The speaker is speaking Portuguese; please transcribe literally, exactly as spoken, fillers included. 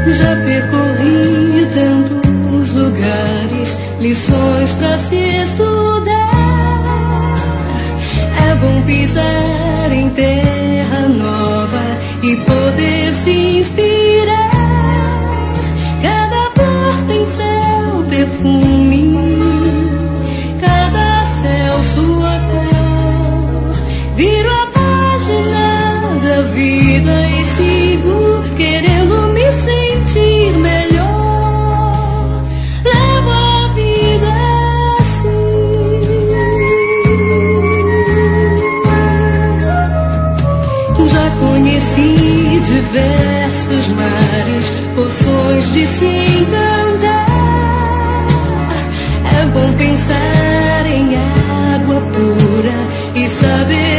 Já percorri tantos lugares, lições pra se estudar. É bom pisar em terra nova e poder se inspirar. Cada flor tem seu perfume, cada céu sua cor. Viro a página da vida e sigo querendo me sentir melhor. Levo a vida assim. Já conheci diversos mares, poções de se encantar. É bom pensar em água pura e saber